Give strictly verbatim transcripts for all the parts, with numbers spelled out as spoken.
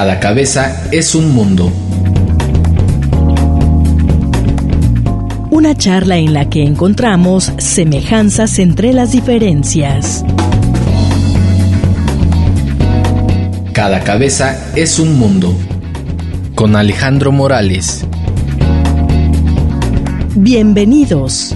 Cada cabeza es un mundo. Una charla en la que encontramos semejanzas entre las diferencias. Cada cabeza es un mundo. Con Alejandro Morales. Bienvenidos.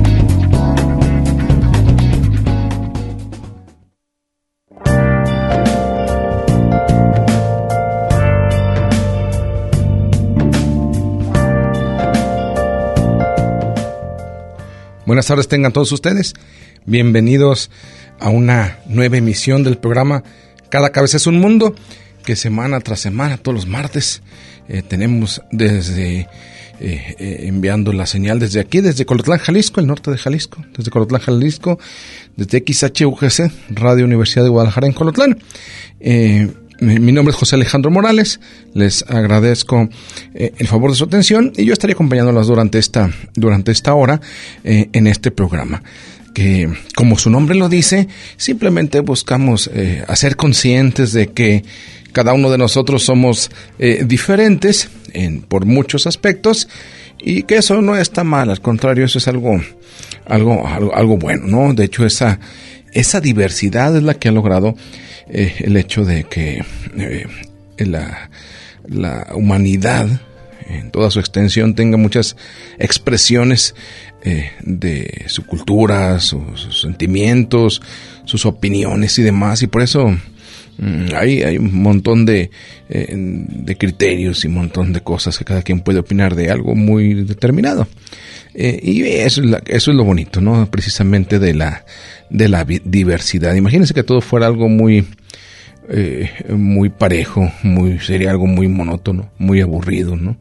Buenas tardes tengan todos ustedes. Bienvenidos a una nueva emisión del programa Cada cabeza es un mundo, que semana tras semana, todos los martes, eh, tenemos desde eh, eh, enviando la señal desde aquí, desde Colotlán, Jalisco, el norte de Jalisco, desde Colotlán, Jalisco, desde X H U G C, Radio Universidad de Guadalajara en Colotlán. Eh, mi, mi nombre es José Alejandro Morales, les agradezco eh, el favor de su atención y yo estaré acompañándolas durante esta, durante esta hora eh, en este programa, que, como su nombre lo dice, simplemente buscamos eh, hacer conscientes de que cada uno de nosotros somos eh, diferentes en, por muchos aspectos, y que eso no está mal, al contrario, eso es algo, algo, algo, algo bueno, ¿no? De hecho, esa, esa diversidad es la que ha logrado eh, el hecho de que eh, la, la humanidad, en toda su extensión, tenga muchas expresiones eh, de su cultura, su, sus sentimientos, sus opiniones y demás, y por eso mm, hay, hay un montón de, eh, de criterios y un montón de cosas que cada quien puede opinar de algo muy determinado. Eh, y eso es, la, eso es lo bonito, ¿no? Precisamente de la, de la diversidad. Imagínense que todo fuera algo muy, eh, muy parejo, muy, sería algo muy monótono, muy aburrido, ¿no?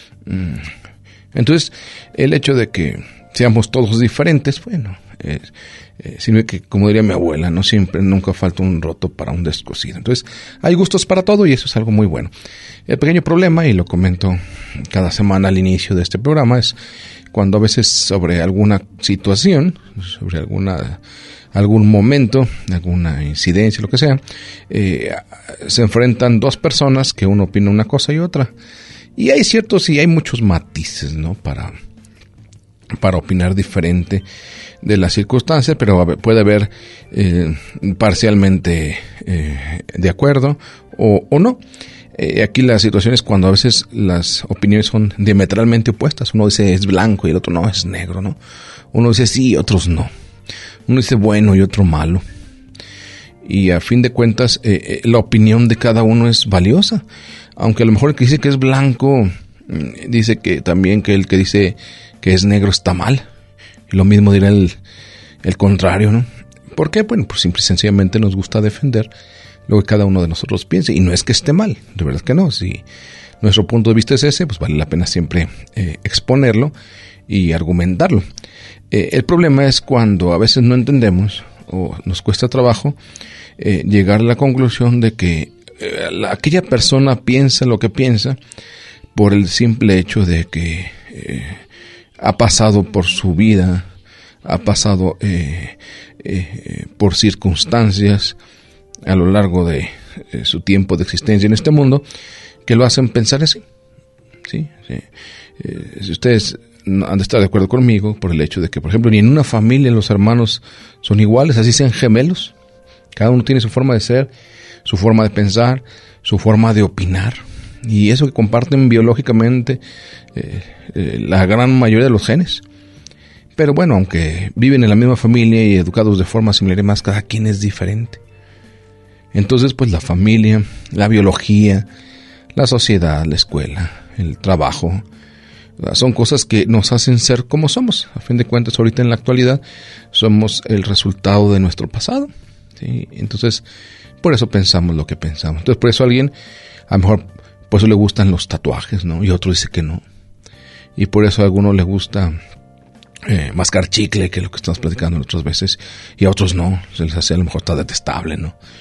Entonces, el hecho de que seamos todos diferentes, bueno, eh, eh, sino que, como diría mi abuela, no siempre, nunca falta un roto para un descosido. Entonces, hay gustos para todo y eso es algo muy bueno. El pequeño problema, y lo comento cada semana al inicio de este programa, es cuando a veces sobre alguna situación, sobre alguna algún momento, alguna incidencia, lo que sea, eh, se enfrentan dos personas que uno opina una cosa y otra. Y hay ciertos y hay muchos matices, ¿no? Para, para opinar diferente de las circunstancias, pero puede haber eh, parcialmente eh, de acuerdo o, o no. Eh, aquí la situación es cuando a veces las opiniones son diametralmente opuestas. Uno dice es blanco y el otro no, es negro, ¿no? Uno dice sí y otros no. Uno dice bueno y otro malo. Y a fin de cuentas, eh, la opinión de cada uno es valiosa. Aunque a lo mejor el que dice que es blanco, dice que también que el que dice que es negro está mal. Y lo mismo dirá el, el contrario, ¿no? ¿Por qué? Bueno, pues simple y sencillamente nos gusta defender lo que cada uno de nosotros piense. Y no es que esté mal, de verdad que no. Si nuestro punto de vista es ese, pues vale la pena siempre eh, exponerlo y argumentarlo. Eh, el problema es cuando a veces no entendemos o nos cuesta trabajo eh, llegar a la conclusión de que eh, la, aquella persona piensa lo que piensa por el simple hecho de que eh, ha pasado por su vida, ha pasado eh, eh, por circunstancias a lo largo de eh, su tiempo de existencia en este mundo que lo hacen pensar así. ¿Sí? Sí. Eh, si ustedes han de estar de acuerdo conmigo por el hecho de que, por ejemplo, ni en una familia los hermanos son iguales, así sean gemelos. Cada uno tiene su forma de ser, su forma de pensar, su forma de opinar. Y eso que comparten biológicamente eh, eh, la gran mayoría de los genes. Pero bueno, aunque viven en la misma familia y educados de forma similar y más, cada quien es diferente. Entonces, pues la familia, la biología, la sociedad, la escuela, el trabajo, son cosas que nos hacen ser como somos. A fin de cuentas, ahorita en la actualidad, somos el resultado de nuestro pasado, ¿sí? Entonces, por eso pensamos lo que pensamos. Entonces, por eso a alguien, a lo mejor, por eso le gustan los tatuajes, ¿no? Y otro dice que no. Y por eso a algunos les gusta eh, mascar chicle, que es lo que estamos platicando otras veces, y a otros no. Se les hace a lo mejor está detestable, ¿no?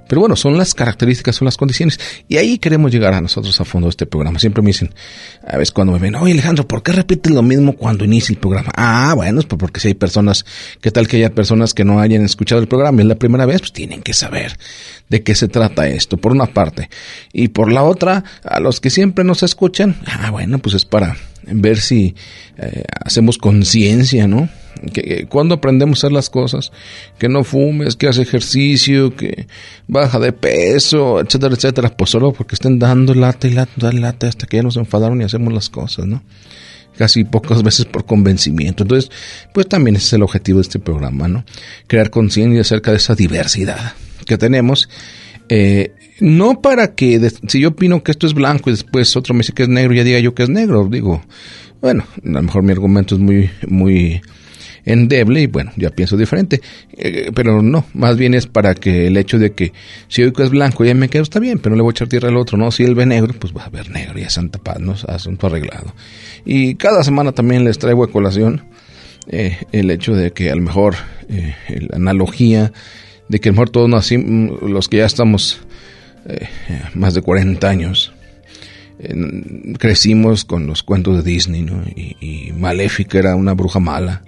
Pero bueno, son las características, son las condiciones. Y ahí queremos llegar a nosotros a fondo de este programa. Siempre me dicen, a veces cuando me ven, oye Alejandro, ¿por qué repites lo mismo cuando inicia el programa? Ah, bueno, es porque si hay personas, ¿qué tal que haya personas que no hayan escuchado el programa? Es la primera vez, pues tienen que saber de qué se trata esto, por una parte. Y por la otra, a los que siempre nos escuchan, ah, bueno, pues es para ver si eh, hacemos conciencia, ¿no? Que, que cuando aprendemos a hacer las cosas, que no fumes, que hace ejercicio, que baja de peso, etcétera, etcétera, pues solo porque estén dando lata y lata, lata hasta que ya nos enfadaron y hacemos las cosas, ¿no? Casi pocas veces por convencimiento. Entonces, pues también ese es el objetivo de este programa, ¿no? Crear conciencia acerca de esa diversidad que tenemos. Eh, no para que, de, si yo opino que esto es blanco y después otro me dice que es negro, ya diga yo que es negro. Digo, bueno, a lo mejor mi argumento es muy, muy endeble y bueno, ya pienso diferente. Eh, pero no, más bien es para que el hecho de que si hoy que es blanco ya me quedo, está bien, pero no le voy a echar tierra al otro, ¿no? Si él ve negro, pues va a ver negro y a Santa Paz, ¿no? Asunto arreglado. Y cada semana también les traigo a colación eh, el hecho de que a lo mejor eh, la analogía de que a lo mejor todos nacimos, los que ya estamos eh, más de cuarenta años, eh, crecimos con los cuentos de Disney, ¿no? Y, y Maléfica era una bruja mala.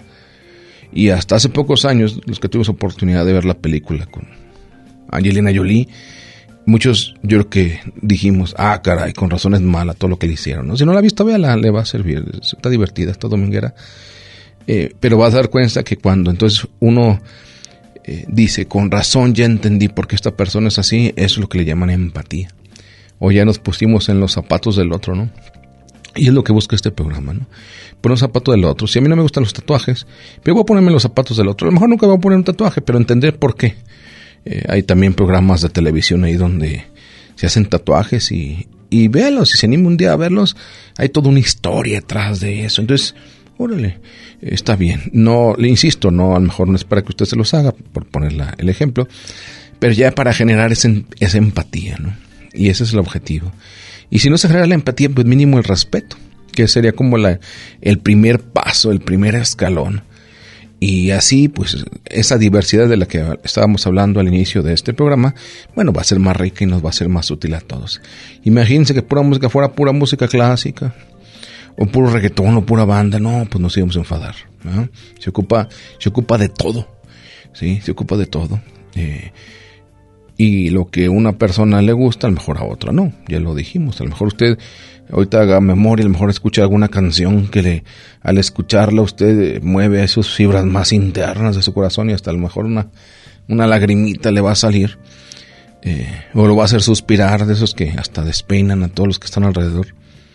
Y hasta hace pocos años, los que tuvimos oportunidad de ver la película con Angelina Jolie, muchos yo creo que dijimos, ah, caray, con razón es mala todo lo que le hicieron, ¿no? Si no la ha visto, véala, le va a servir, está divertida, está dominguera. Eh, pero vas a dar cuenta que cuando entonces uno eh, dice, con razón ya entendí por qué esta persona es así, eso es lo que le llaman empatía. O ya nos pusimos en los zapatos del otro, ¿no? Y es lo que busca este programa, ¿no? Poner un zapato del otro. Si a mí no me gustan los tatuajes, pero voy a ponerme los zapatos del otro. A lo mejor nunca voy a poner un tatuaje, pero entender por qué. Eh, hay también programas de televisión ahí donde se hacen tatuajes y, y véanlos. Si se anima un día a verlos, hay toda una historia detrás de eso. Entonces, órale, está bien. No, le insisto, no, a lo mejor no es para que usted se los haga, por poner la, el ejemplo, pero ya para generar ese, esa empatía, ¿no? Y ese es el objetivo. Y si no se genera la empatía, pues mínimo el respeto, que sería como la, el primer paso, el primer escalón. Y así, pues, esa diversidad de la que estábamos hablando al inicio de este programa, bueno, va a ser más rica y nos va a ser más útil a todos. Imagínense que pura música fuera pura música clásica, o puro reggaetón, o pura banda, no, pues nos íbamos a enfadar, ¿no? Se ocupa, se ocupa de todo, ¿sí? Se ocupa de todo. Eh, Y lo que a una persona le gusta, a lo mejor a otra no, ya lo dijimos. A lo mejor usted ahorita haga memoria, a lo mejor escucha alguna canción que le, al escucharla usted mueve esas fibras más internas de su corazón y hasta a lo mejor una, una lagrimita le va a salir. Eh, o lo va a hacer suspirar, de esos que hasta despeinan a todos los que están alrededor.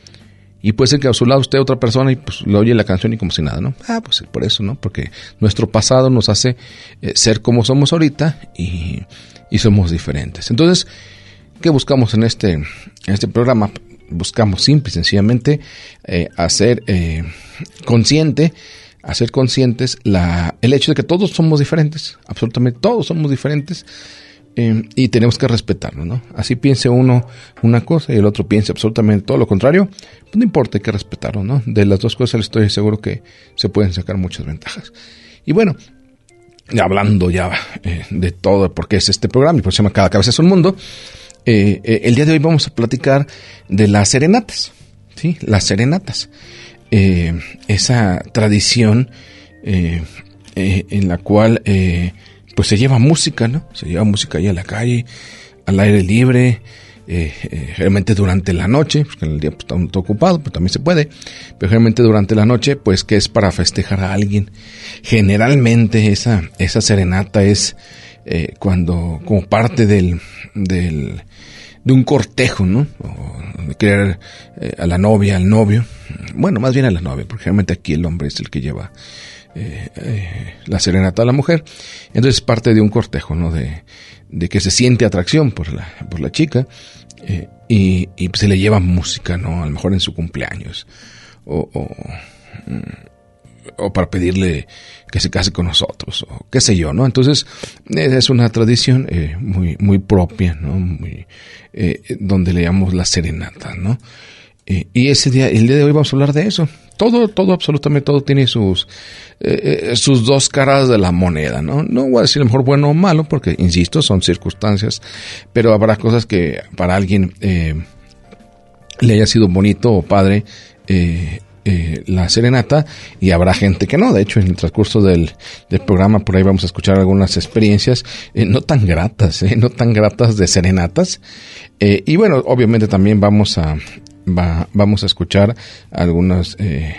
Y puede ser que a su lado usted otra persona y pues le oye la canción y como si nada, ¿no? Ah, pues por eso, ¿no? Porque nuestro pasado nos hace eh, ser como somos ahorita y... y somos diferentes. Entonces, ¿qué buscamos en este, en este programa? Buscamos simple y sencillamente eh, hacer eh, consciente, hacer conscientes la, el hecho de que todos somos diferentes, absolutamente todos somos diferentes, eh, y tenemos que respetarlo, ¿no? Así piense uno una cosa y el otro piense absolutamente todo lo contrario, pues no importa, hay que respetarlo, ¿no? De las dos cosas estoy seguro que se pueden sacar muchas ventajas. Y bueno, hablando ya eh, de todo, porque es este programa, y por eso se llama Cada Cabeza es un Mundo, eh, eh, el día de hoy vamos a platicar de las serenatas, ¿sí? Las serenatas, eh, esa tradición eh, eh, en la cual eh, pues se lleva música, ¿no? Se lleva música ahí a la calle, al aire libre, eh, eh, generalmente durante la noche, porque en el día pues, está todo ocupado, pero también se puede, pero generalmente durante la noche, pues que es para festejar a alguien. Generalmente esa, esa serenata es eh, cuando, como parte del, del, de un cortejo, ¿no? O de querer eh, a la novia, al novio, bueno, más bien a la novia, porque generalmente aquí el hombre es el que lleva eh, eh, la serenata a la mujer. Entonces es parte de un cortejo, ¿no? De, de que se siente atracción por la, por la chica, eh, y, y se le lleva música, ¿no? A lo mejor en su cumpleaños, o, o, o para pedirle que se case con nosotros, o qué sé yo, ¿no? Entonces, es una tradición eh, muy, muy propia, ¿no? Muy, eh, donde le llamamos la serenata, ¿no? Eh, y ese día, el día de hoy vamos a hablar de eso. todo, todo, absolutamente todo tiene sus, eh, sus dos caras de la moneda, ¿no? No voy a decir a lo mejor bueno o malo, porque, insisto, son circunstancias, pero habrá cosas que para alguien eh, le haya sido bonito o padre eh, eh, la serenata, y habrá gente que no. De hecho, en el transcurso del, del programa, por ahí vamos a escuchar algunas experiencias eh, no tan gratas, eh, no tan gratas de serenatas. Eh, y bueno, obviamente también vamos a, va, vamos a escuchar algunos eh,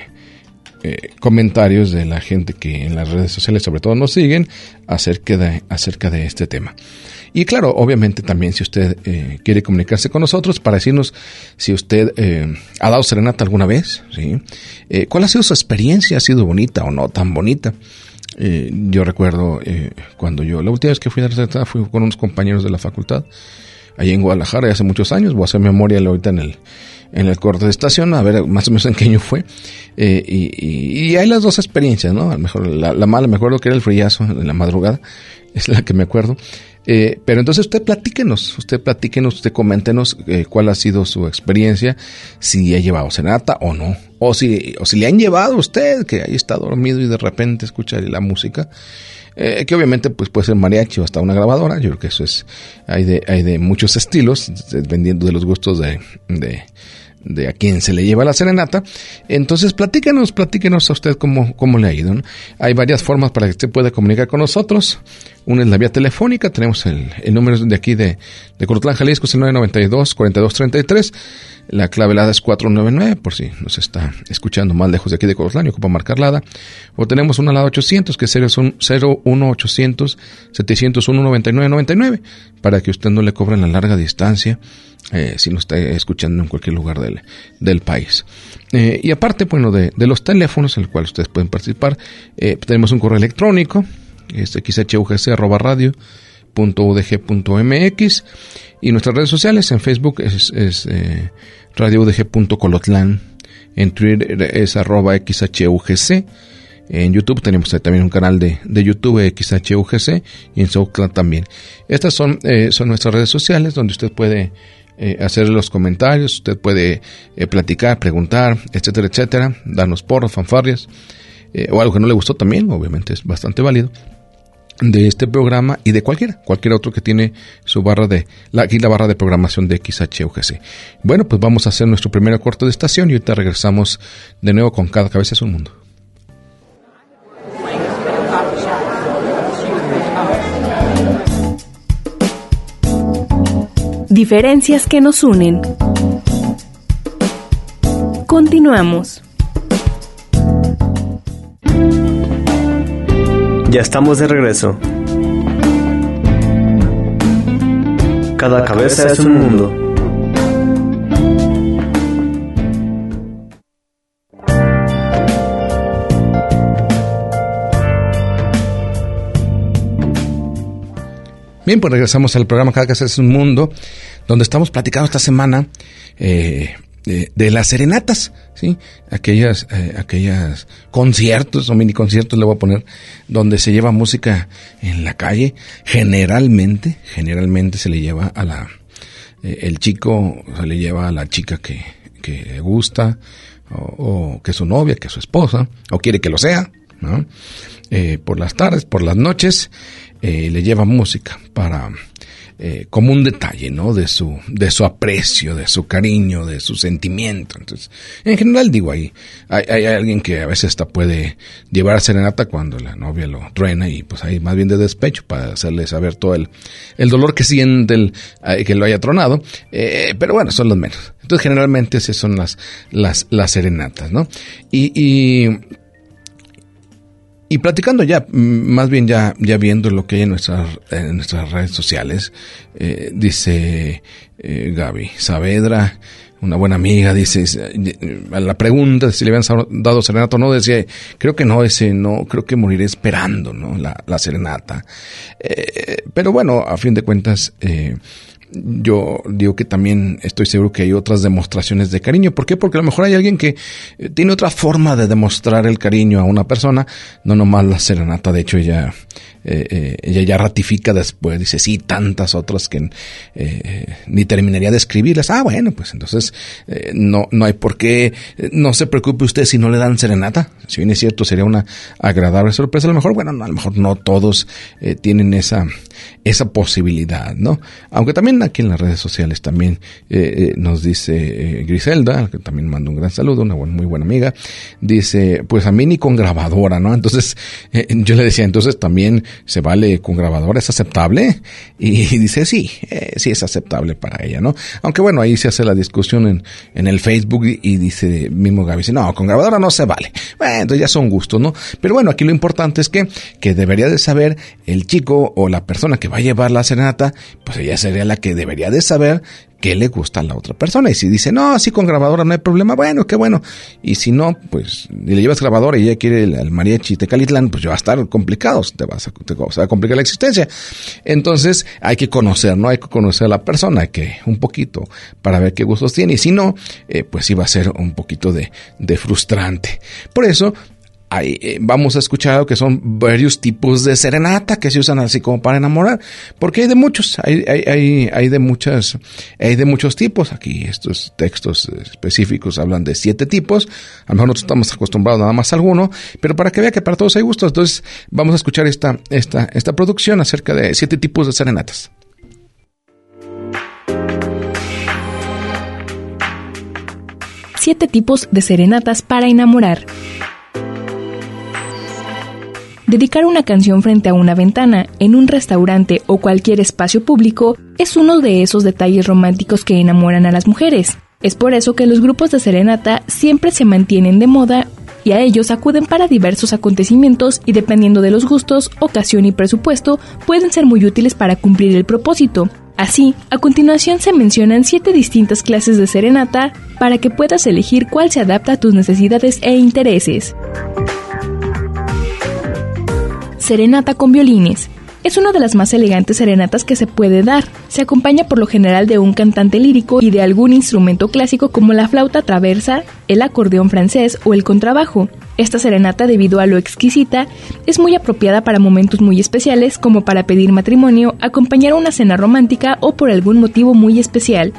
eh, comentarios de la gente que en las redes sociales sobre todo nos siguen acerca de, acerca de este tema. Y claro, obviamente también si usted eh, quiere comunicarse con nosotros para decirnos si usted eh, ha dado serenata alguna vez, ¿sí? Eh, ¿Cuál ha sido su experiencia? ¿Ha sido bonita o no tan bonita? Eh, yo recuerdo eh, cuando yo, la última vez que fui a dar serenata fui con unos compañeros de la facultad, allá en Guadalajara, hace muchos años. Voy a hacer memoria ahorita en el en el corte de estación, a ver más o menos en qué año fue. Eh, y, y, y hay las dos experiencias, ¿no? A lo mejor la, la mala, me acuerdo que era el frillazo en la madrugada, es la que me acuerdo. Eh, pero entonces usted platíquenos, usted platíquenos, usted coméntenos eh, cuál ha sido su experiencia, si ha llevado serenata o no, o si, o si le han llevado a usted, que ahí está dormido y de repente escucha la música, eh, que obviamente pues puede ser mariachi o hasta una grabadora. Yo creo que eso es, hay de, hay de muchos estilos, dependiendo de los gustos de, de, de a quién se le lleva la serenata. Entonces platíquenos, platíquenos a usted cómo, cómo le ha ido, ¿no? Hay varias formas para que usted pueda comunicar con nosotros. Una es la vía telefónica, tenemos el, el número de aquí de, de Colotlán, Jalisco, es el nueve noventa y dos, cuarenta y dos treinta y tres. La clave LADA es cuatro nueve nueve, por si nos está escuchando más lejos de aquí de Colotlán y ocupa marcar LADA. O tenemos una LADA ochocientos, que es cero uno ochocientos, setecientos uno, noventa y nueve noventa y nueve, para que usted no le cobre la larga distancia, eh, si nos está escuchando en cualquier lugar del, del país. Eh, y aparte, bueno, de, de los teléfonos en el cual ustedes pueden participar, eh, tenemos un correo electrónico, es equis hache u ge ce arroba radio punto u d g punto m x, y nuestras redes sociales en Facebook es, es eh, radio u d g punto colotlán, en Twitter es arroba equis hache u ge ce, en YouTube tenemos también un canal de, de YouTube equis hache u ge ce, y en SoundCloud también. Estas son, eh, son nuestras redes sociales donde usted puede eh, hacer los comentarios, usted puede eh, platicar, preguntar, etcétera, etcétera, darnos porras, fanfarrias, eh, o algo que no le gustó también, obviamente es bastante válido, de este programa y de cualquiera, cualquier otro que tiene su barra de, la, aquí la barra de programación de equis hache u ge ce. Bueno, pues vamos a hacer nuestro primer corte de estación y ahorita regresamos de nuevo con Cada Cabeza es un Mundo. Diferencias que nos unen. Continuamos. Ya estamos de regreso. Cada cabeza es un mundo. Bien, pues regresamos al programa Cada Cabeza es un Mundo, donde estamos platicando esta semana eh, de, de las serenatas, ¿sí? Aquellas, eh, aquellas conciertos o mini conciertos, le voy a poner, donde se lleva música en la calle. Generalmente, generalmente se le lleva a la, eh, el chico se le lleva a la chica que, que le gusta, o, o que es su novia, que es su esposa, o quiere que lo sea, ¿no? Eh, por las tardes, por las noches, eh, le lleva música para, eh, como un detalle, ¿no? De su, de su aprecio, de su cariño, de su sentimiento. Entonces, en general digo ahí, hay, hay alguien que a veces hasta puede llevar serenata cuando la novia lo truena y pues ahí más bien de despecho para hacerle saber todo el, el dolor que siente el, eh, que lo haya tronado. Eh, pero bueno, son los menos. Entonces, generalmente esas son las, las, las serenatas, ¿no? Y, y, Y platicando ya, más bien ya, ya viendo lo que hay en nuestras, en nuestras redes sociales, eh, dice eh, Gaby Saavedra, una buena amiga, dice, a la pregunta de si le habían dado serenata o no, decía, creo que no, ese no, creo que moriré esperando, ¿no? La, la serenata. Eh, pero bueno, a fin de cuentas, eh, yo digo que también estoy seguro que hay otras demostraciones de cariño. ¿Por qué? Porque a lo mejor hay alguien que eh, tiene otra forma de demostrar el cariño a una persona, no nomás la serenata. De hecho, ella, eh, eh, ella ya ratifica después, dice, sí, tantas otras que eh, ni terminaría de escribirlas. Ah, bueno, pues entonces eh, no, no hay por qué, eh, no se preocupe usted si no le dan serenata. Si bien es cierto, sería una agradable sorpresa. A lo mejor, bueno, no, a lo mejor no todos eh, tienen esa, esa posibilidad, ¿no? Aunque también aquí en las redes sociales también eh, eh, nos dice eh, Griselda, que también manda un gran saludo, una buena, muy buena amiga, dice, pues a mí ni con grabadora, ¿no? Entonces, eh, yo le decía, entonces también se vale con grabadora, ¿es aceptable? Y, y dice, sí, eh, sí es aceptable para ella, ¿no? Aunque bueno, ahí se hace la discusión en, en el Facebook y, y dice, mismo Gaby, dice, no, con grabadora no se vale. Bueno, entonces ya son gustos, ¿no? Pero bueno, aquí lo importante es que, que debería de saber el chico o la persona que va a llevar la serenata, pues ella sería la que debería de saber qué le gusta a la otra persona. Y si dice, no, así con grabadora no hay problema, bueno, qué bueno. Y si no, pues, y le llevas grabadora y ella quiere el, el mariachi Tecalitlán, pues ya va a estar complicado, te vas a, te vas a complicar la existencia. Entonces, hay que conocer, ¿no? Hay que conocer a la persona, hay que, un poquito, para ver qué gustos tiene. Y si no, eh, pues sí va a ser un poquito de, de frustrante. Por eso, Hay, eh, vamos a escuchar que son varios tipos de serenata que se usan así como para enamorar, porque hay de muchos, hay, hay, hay, hay de muchas, hay de muchos tipos. Aquí estos textos específicos hablan de siete tipos, a lo mejor nosotros estamos acostumbrados nada más a alguno, pero para que vea que para todos hay gustos, entonces vamos a escuchar esta, esta, esta producción acerca de siete tipos de serenatas. Siete tipos de serenatas para enamorar. Dedicar una canción frente a una ventana, en un restaurante o cualquier espacio público es uno de esos detalles románticos que enamoran a las mujeres. Es por eso que los grupos de serenata siempre se mantienen de moda y a ellos acuden para diversos acontecimientos y dependiendo de los gustos, ocasión y presupuesto, pueden ser muy útiles para cumplir el propósito. Así, a continuación se mencionan siete distintas clases de serenata para que puedas elegir cuál se adapta a tus necesidades e intereses. Serenata con violines. Es una de las más elegantes serenatas que se puede dar. Se acompaña por lo general de un cantante lírico y de algún instrumento clásico como la flauta traversa, el acordeón francés o el contrabajo. Esta serenata, debido a lo exquisita, es muy apropiada para momentos muy especiales como para pedir matrimonio, acompañar una cena romántica o por algún motivo muy especial.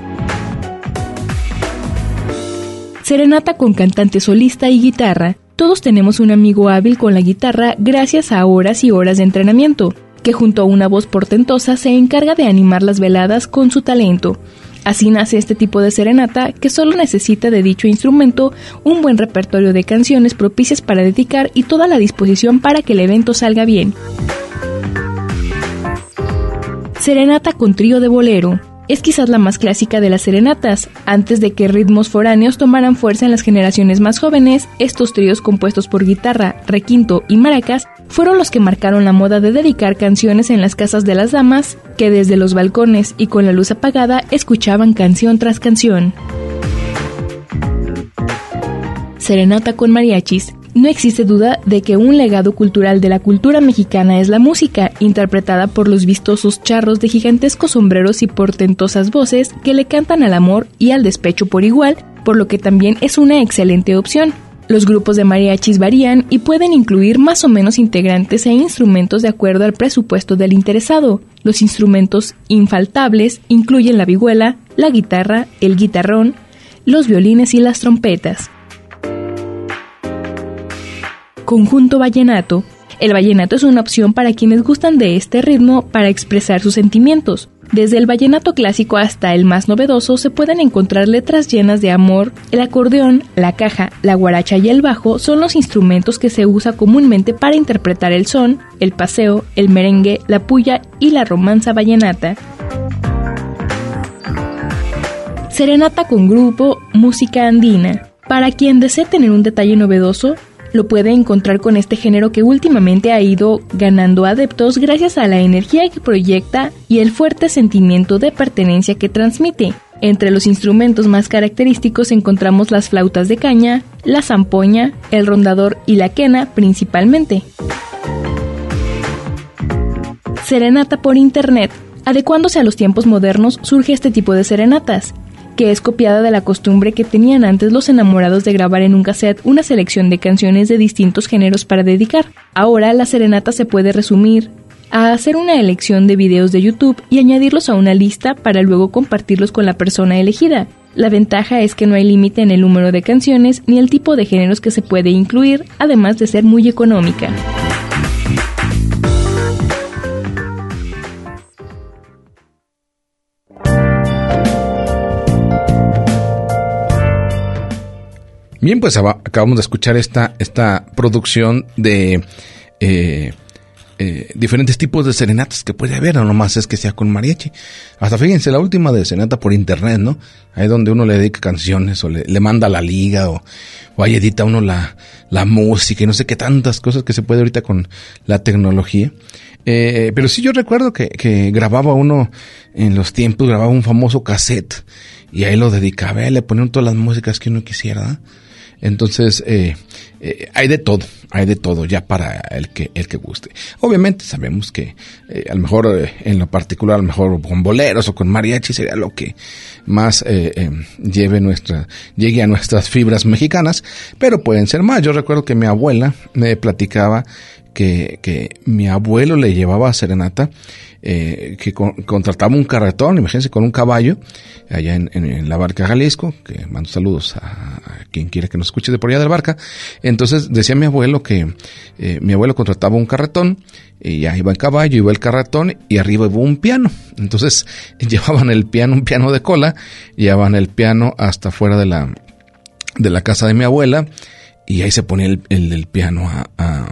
Serenata con cantante solista y guitarra. Todos tenemos un amigo hábil con la guitarra gracias a horas y horas de entrenamiento, que junto a una voz portentosa se encarga de animar las veladas con su talento. Así nace este tipo de serenata que solo necesita de dicho instrumento un buen repertorio de canciones propicias para dedicar y toda la disposición para que el evento salga bien. Serenata con trío de bolero. Es quizás la más clásica de las serenatas. Antes de que ritmos foráneos tomaran fuerza en las generaciones más jóvenes, estos tríos compuestos por guitarra, requinto y maracas fueron los que marcaron la moda de dedicar canciones en las casas de las damas, que desde los balcones y con la luz apagada escuchaban canción tras canción. Serenata con mariachis. No existe duda de que un legado cultural de la cultura mexicana es la música, interpretada por los vistosos charros de gigantescos sombreros y portentosas voces que le cantan al amor y al despecho por igual, por lo que también es una excelente opción. Los grupos de mariachis varían y pueden incluir más o menos integrantes e instrumentos de acuerdo al presupuesto del interesado. Los instrumentos infaltables incluyen la vihuela, la guitarra, el guitarrón, los violines y las trompetas. Conjunto vallenato. El vallenato es una opción para quienes gustan de este ritmo para expresar sus sentimientos. Desde el vallenato clásico hasta el más novedoso se pueden encontrar letras llenas de amor. El acordeón, la caja, la guaracha y el bajo son los instrumentos que se usa comúnmente para interpretar el son, el paseo, el merengue, la puya y la romanza vallenata. Serenata con grupo, música andina. Para quien desee tener un detalle novedoso, lo puede encontrar con este género que últimamente ha ido ganando adeptos gracias a la energía que proyecta y el fuerte sentimiento de pertenencia que transmite. Entre los instrumentos más característicos encontramos las flautas de caña, la zampoña, el rondador y la quena principalmente. Serenata por internet. Adecuándose a los tiempos modernos, surge este tipo de serenatas, que es copiada de la costumbre que tenían antes los enamorados de grabar en un cassette una selección de canciones de distintos géneros para dedicar. Ahora la serenata se puede resumir a hacer una elección de videos de YouTube y añadirlos a una lista para luego compartirlos con la persona elegida. La ventaja es que no hay límite en el número de canciones ni el tipo de géneros que se puede incluir, además de ser muy económica. Bien, pues acabamos de escuchar esta, esta producción de eh, eh, diferentes tipos de serenatas que puede haber, no nomás es que sea con mariachi. Hasta fíjense, la última de serenata por internet, ¿no? Ahí donde uno le dedica canciones o le, le manda la liga o, o ahí edita uno la, la música y no sé qué tantas cosas que se puede ahorita con la tecnología. Eh, pero sí yo recuerdo que, que grababa uno en los tiempos, grababa un famoso cassette y ahí lo dedicaba, y le ponían todas las músicas que uno quisiera, ¿no? Entonces, eh, eh, hay de todo, hay de todo ya para el que el que guste. Obviamente sabemos que eh, a lo mejor eh, en lo particular, a lo mejor con boleros o con mariachi sería lo que más eh, eh, lleve nuestra, llegue a nuestras fibras mexicanas, pero pueden ser más. Yo recuerdo que mi abuela me platicaba que, que mi abuelo le llevaba a serenata, eh, que con, contrataba un carretón, imagínense, con un caballo, allá en, en, en la Barca, Jalisco, que mando saludos a, a quien quiera que nos escuche de por allá de la Barca. Entonces decía mi abuelo que eh, mi abuelo contrataba un carretón, y ya iba el caballo, iba el carretón, y arriba iba un piano. Entonces llevaban el piano, un piano de cola, llevaban el piano hasta fuera de la, de la casa de mi abuela, y ahí se ponía el, el, el piano a, a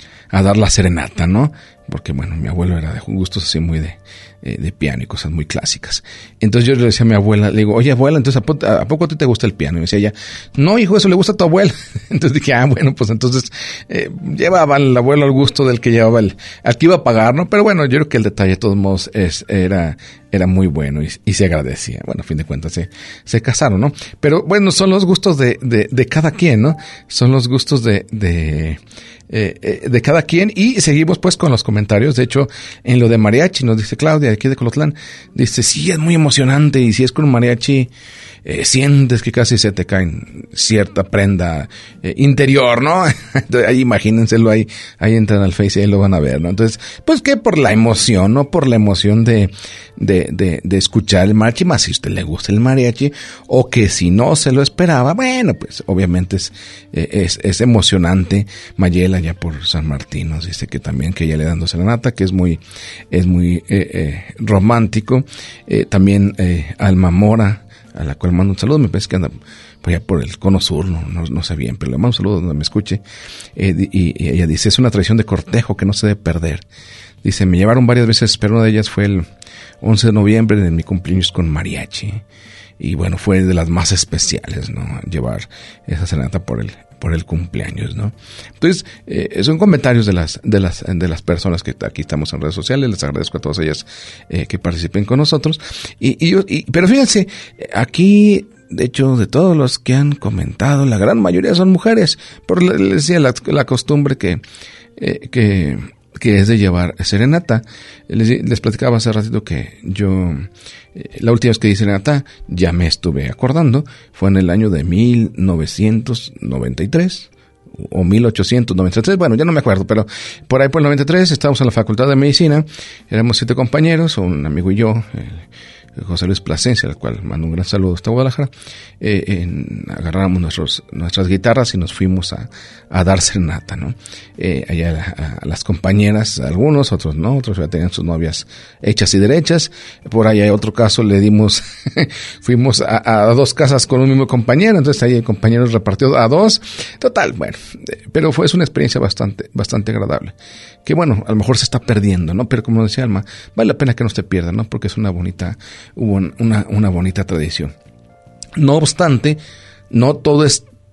a dar la serenata, ¿no? Porque, bueno, mi abuelo era de gustos así muy de, eh, de piano y cosas muy clásicas. Entonces yo le decía a mi abuela, le digo, oye, abuela, entonces, ¿a poco a ti te gusta el piano? Y me decía ella, no, hijo, eso le gusta a tu abuela. Entonces dije, ah, bueno, pues entonces eh, llevaba el abuelo al gusto del que llevaba el, al que iba a pagar, ¿no? Pero bueno, yo creo que el detalle, de todos modos, es, era, era muy bueno y, y se agradecía. Bueno, a fin de cuentas se, se casaron, ¿no? Pero bueno, son los gustos de, de, de cada quien, ¿no? Son los gustos de, de, Eh, eh, de cada quien, y seguimos pues con los comentarios. De hecho, en lo de mariachi nos dice Claudia, aquí de Colotlán, dice, sí, es muy emocionante, y si es con un mariachi, eh, sientes que casi se te cae cierta prenda eh, interior, ¿no? Entonces, ahí imagínenselo, ahí, ahí entran al Face y ahí lo van a ver, ¿no? Entonces, pues que por la emoción, ¿no? Por la emoción de, de, de, de escuchar el mariachi, más si a usted le gusta el mariachi, o que si no se lo esperaba, bueno, pues obviamente es, eh, es, es emocionante. Mayela, ya por San Martín, nos dice que también, que ella le dando serenata, que es muy, es muy, eh, eh, romántico. Eh, también, eh, Alma Mora, a la cual mando un saludo, me parece que anda por allá por el cono sur, no, no, no sé bien, pero le mando un saludo donde me escuche. Eh, y, y ella dice, es una tradición de cortejo que no se debe perder. Dice, me llevaron varias veces, pero una de ellas fue el once de noviembre de mi cumpleaños con mariachi. Y bueno, fue de las más especiales, ¿no? Llevar esa serenata por el, por el cumpleaños, ¿no? Entonces, eh, son comentarios de las, de las, de las personas que aquí estamos en redes sociales. Les agradezco a todas ellas, eh, que participen con nosotros. Y, y, y, pero fíjense, aquí, de hecho, de todos los que han comentado, la gran mayoría son mujeres. Por, les decía, la, la costumbre que, eh, que, que es de llevar serenata. Les, les platicaba hace ratito que yo, eh, la última vez que di serenata, ya me estuve acordando, fue en el año de mil novecientos noventa y tres o mil ochocientos noventa y tres, bueno, ya no me acuerdo, pero por ahí por el noventa y tres estábamos en la Facultad de Medicina, éramos siete compañeros, un amigo y yo, eh, José Luis Plasencia, al cual mando un gran saludo hasta Guadalajara. Eh, en, agarramos nuestros, nuestras guitarras y nos fuimos a, a dar serenata, ¿no? Eh, allá a, a las compañeras, algunos, otros no, otros ya tenían sus novias hechas y derechas. Por ahí hay otro caso, le dimos, fuimos a, a dos casas con un mismo compañero, entonces ahí el compañero repartió a dos. Total, bueno, eh, pero fue es una experiencia bastante, bastante agradable. Que bueno, a lo mejor se está perdiendo, ¿no? Pero como decía Alma, vale la pena que no se pierda, ¿no? Porque es una bonita, una, una bonita tradición. No obstante, no todo es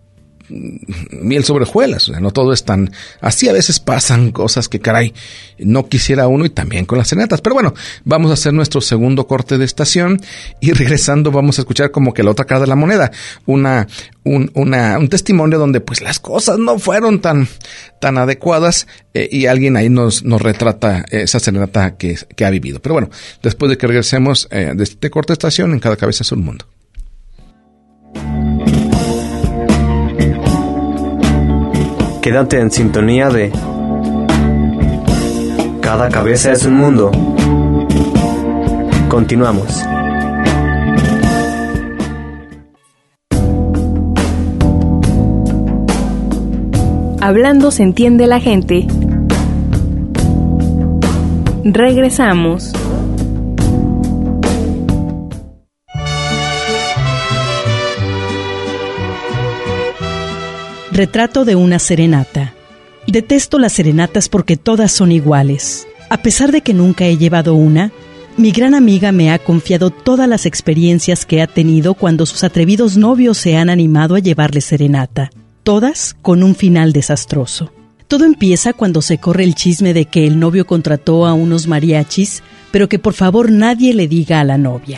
miel sobre hojuelas, o sea, no todo es tan así. A veces pasan cosas que caray, no quisiera uno, y también con las serenatas. Pero bueno, vamos a hacer nuestro segundo corte de estación y regresando vamos a escuchar como que la otra cara de la moneda, una un, una, un testimonio donde pues las cosas no fueron tan tan adecuadas, eh, y alguien ahí nos nos retrata esa serenata que, que ha vivido. Pero bueno, después de que regresemos eh, de este corte de estación, en Cada Cabeza es un Mundo. Quédate en sintonía de Cada Cabeza es un Mundo. Continuamos. Hablando se entiende la gente. Regresamos. Retrato de una serenata. Detesto las serenatas porque todas son iguales. A pesar de que nunca he llevado una, mi gran amiga me ha confiado todas las experiencias que ha tenido cuando sus atrevidos novios se han animado a llevarle serenata. Todas con un final desastroso. Todo empieza cuando se corre el chisme de que el novio contrató a unos mariachis, pero que por favor nadie le diga a la novia.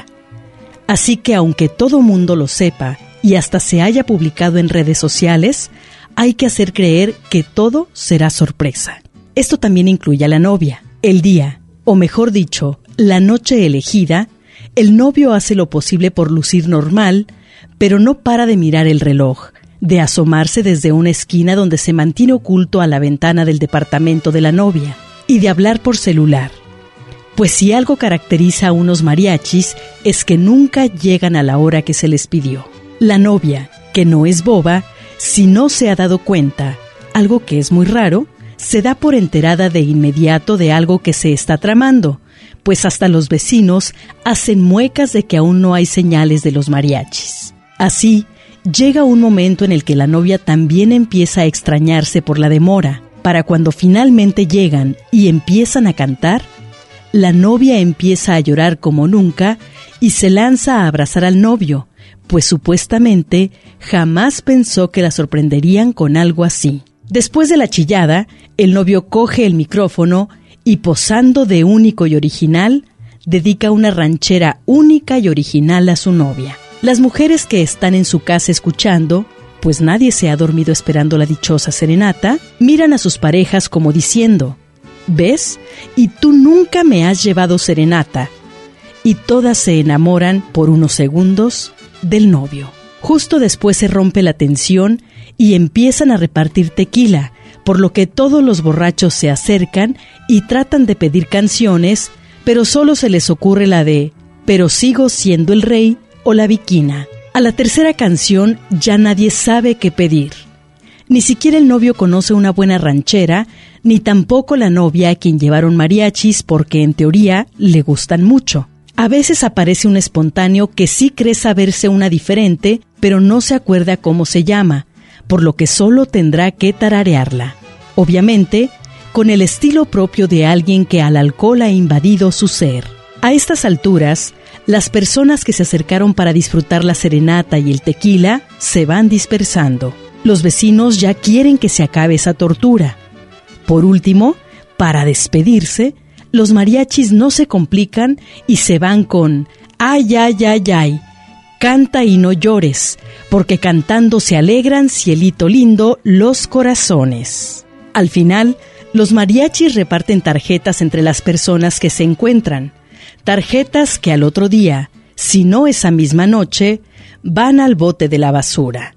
Así que aunque todo mundo lo sepa y hasta se haya publicado en redes sociales, hay que hacer creer que todo será sorpresa. Esto también incluye a la novia. El día, o mejor dicho, la noche elegida, el novio hace lo posible por lucir normal, pero no para de mirar el reloj, de asomarse desde una esquina donde se mantiene oculto a la ventana del departamento de la novia, y de hablar por celular. Pues si algo caracteriza a unos mariachis es que nunca llegan a la hora que se les pidió. La novia, que no es boba, si no se ha dado cuenta, algo que es muy raro, se da por enterada de inmediato de algo que se está tramando, pues hasta los vecinos hacen muecas de que aún no hay señales de los mariachis. Así, llega un momento en el que la novia también empieza a extrañarse por la demora. Para cuando finalmente llegan y empiezan a cantar, la novia empieza a llorar como nunca y se lanza a abrazar al novio, pues supuestamente jamás pensó que la sorprenderían con algo así. Después de la chillada, el novio coge el micrófono y, posando de único y original, dedica una ranchera única y original a su novia. Las mujeres que están en su casa escuchando, pues nadie se ha dormido esperando la dichosa serenata, miran a sus parejas como diciendo: ¿ves? Y tú nunca me has llevado serenata. Y todas se enamoran por unos segundos del novio. Justo después se rompe la tensión y empiezan a repartir tequila, por lo que todos los borrachos se acercan y tratan de pedir canciones, pero solo se les ocurre la de "Pero sigo siendo el rey" o la Viquina. A la tercera canción ya nadie sabe qué pedir. Ni siquiera el novio conoce una buena ranchera, ni tampoco la novia a quien llevaron mariachis porque en teoría le gustan mucho. A veces aparece un espontáneo que sí cree saberse una diferente, pero no se acuerda cómo se llama, por lo que solo tendrá que tararearla. Obviamente, con el estilo propio de alguien que al alcohol ha invadido su ser. A estas alturas, las personas que se acercaron para disfrutar la serenata y el tequila se van dispersando. Los vecinos ya quieren que se acabe esa tortura. Por último, para despedirse, los mariachis no se complican y se van con "ay, ay, ay, ay, canta y no llores, porque cantando se alegran, cielito lindo, los corazones". Al final, los mariachis reparten tarjetas entre las personas que se encuentran, tarjetas que al otro día, si no esa misma noche, van al bote de la basura.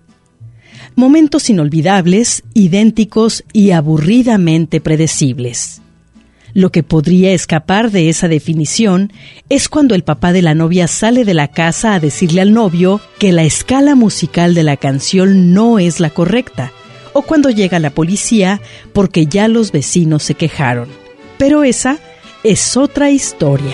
Momentos inolvidables, idénticos y aburridamente predecibles. Lo que podría escapar de esa definición es cuando el papá de la novia sale de la casa a decirle al novio que la escala musical de la canción no es la correcta, o cuando llega la policía porque ya los vecinos se quejaron. Pero esa es otra historia.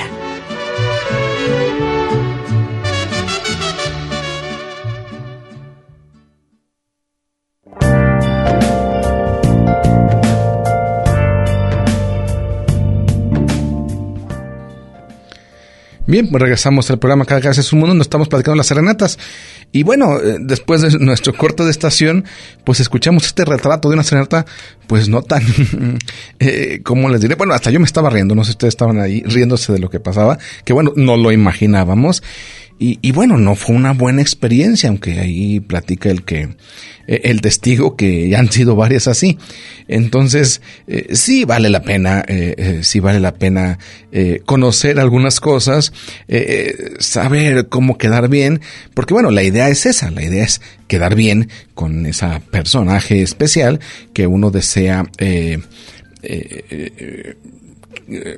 Bien, pues regresamos al programa Cada Cabeza es un Mundo, nos estamos platicando las serenatas. Y bueno, eh, después de nuestro corte de estación, pues escuchamos este retrato de una serenata, pues no tan, eh, ¿cómo les diré? Bueno, hasta yo me estaba riendo, no sé si ustedes estaban ahí riéndose de lo que pasaba, que bueno, no lo imaginábamos. Y, y bueno, no fue una buena experiencia, aunque ahí platica el que, eh, el testigo que ya han sido varias así. Entonces, eh, sí vale la pena, eh, eh, sí vale la pena, eh, conocer algunas cosas, eh, saber cómo quedar bien, porque bueno, la idea es esa, la idea es quedar bien con esa personaje especial que uno desea, eh, eh, eh Eh,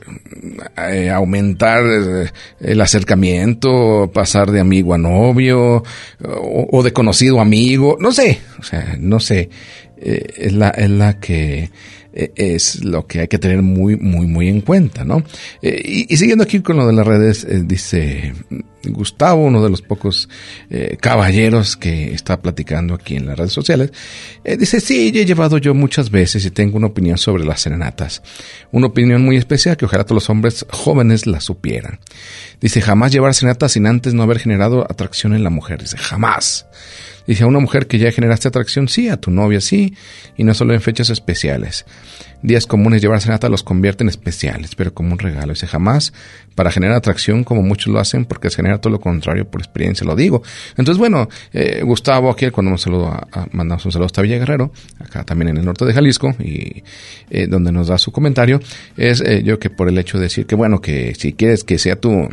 eh, aumentar eh, el acercamiento, pasar de amigo a novio o, o de conocido a amigo, no sé, o sea, no sé, eh, es la es la que eh, es lo que hay que tener muy muy muy en cuenta, ¿no? Eh, y, y siguiendo aquí con lo de las redes, eh, dice Gustavo, uno de los pocos eh, caballeros que está platicando aquí en las redes sociales, eh, dice, sí, he llevado yo muchas veces y tengo una opinión sobre las serenatas. Una opinión muy especial que ojalá todos los hombres jóvenes la supieran. Dice, jamás llevar serenata sin antes no haber generado atracción en la mujer. Dice, jamás. Dice, a una mujer que ya generaste atracción, sí, a tu novia, sí, y no solo en fechas especiales. Días comunes llevar serenata los convierte en especiales, pero como un regalo. Dice, jamás para generar atracción como muchos lo hacen, porque es generar todo lo contrario, por experiencia lo digo. Entonces, bueno, eh, Gustavo, aquí cuando un saludo a, a, mandamos un saludo hasta Villa Guerrero, acá también en el norte de Jalisco, y eh, donde nos da su comentario, es eh, yo que por el hecho de decir que, bueno, que si quieres que sea tu...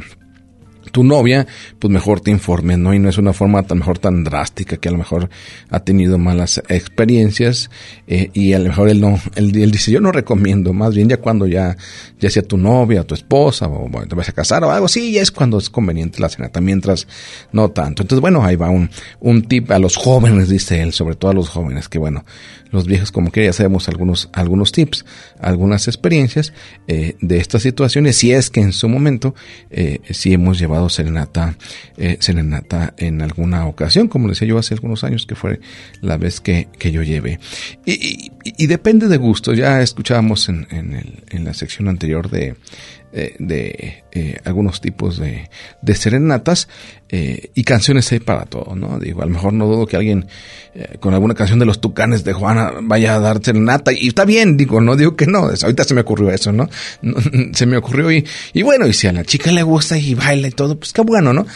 tu novia, pues mejor te informes, ¿no? Y no es una forma tan mejor tan drástica, que a lo mejor ha tenido malas experiencias, eh, y a lo mejor él no, él, él dice, yo no recomiendo, más bien ya cuando ya, ya sea tu novia, tu esposa, o bueno, te vas a casar o algo así, ya es cuando es conveniente la serenata, mientras no tanto. Entonces, bueno, ahí va un, un tip a los jóvenes, dice él, sobre todo a los jóvenes, que bueno, los viejos como que ya sabemos algunos, algunos tips, algunas experiencias, eh, de estas situaciones, si es que en su momento, eh, si hemos llevado serenata, eh, serenata en alguna ocasión, como decía yo hace algunos años, que fue la vez que, que yo llevé. Y, y, y depende de gusto, ya escuchábamos en, en, el, en la sección anterior de, eh, de eh, algunos tipos de, de serenatas, eh, y canciones hay para todo, ¿no? Digo, a lo mejor no dudo que alguien eh, con alguna canción de los Tucanes de Juana vaya a dar serenata, y está bien, digo, no digo que no, ahorita se me ocurrió eso, ¿no? Se me ocurrió y, y bueno, y si a la chica le gusta y baila y todo, pues qué bueno, ¿no?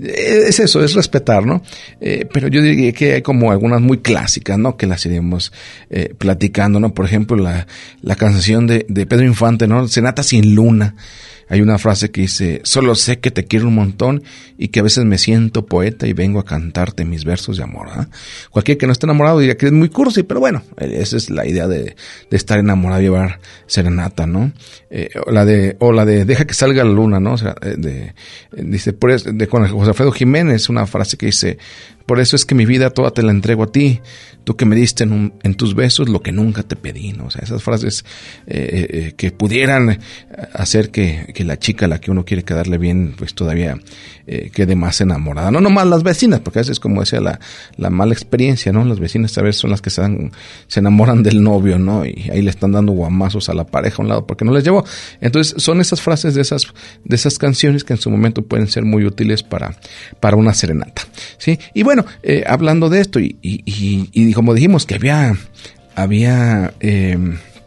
Es eso, es respetar, ¿no? Eh, pero yo diría que hay como algunas muy clásicas, ¿no? Que las iremos eh, platicando, ¿no? Por ejemplo, la, la canción de, de Pedro Infante, ¿no? Serenata sin luna. Hay una frase que dice, solo sé que te quiero un montón y que a veces me siento poeta y vengo a cantarte mis versos de amor. ¿eh? Cualquiera que no esté enamorado diría que es muy cursi, pero bueno, esa es la idea de, de estar enamorado y llevar serenata, ¿no? Eh, o la de, o la de deja que salga la luna, ¿no? O sea, de, dice, por eso, de con José Alfredo Jiménez, una frase que dice, por eso es que mi vida toda te la entrego a ti, tú que me diste en, un, en tus besos lo que nunca te pedí, ¿no? O sea, esas frases eh, eh, que pudieran hacer que, que la chica a la que uno quiere quedarle bien, pues todavía eh, quede más enamorada. No nomás las vecinas, porque a veces, como decía, la, la mala experiencia, ¿no? Las vecinas a veces son las que se, dan, se enamoran del novio, ¿no? Y ahí le están dando guamazos a la pareja a un lado porque no les llevó. Entonces, son esas frases de esas, de esas canciones que en su momento pueden ser muy útiles para, para una serenata, ¿sí? Y bueno, eh, hablando de esto, y, y, y, y como dijimos que había, había eh,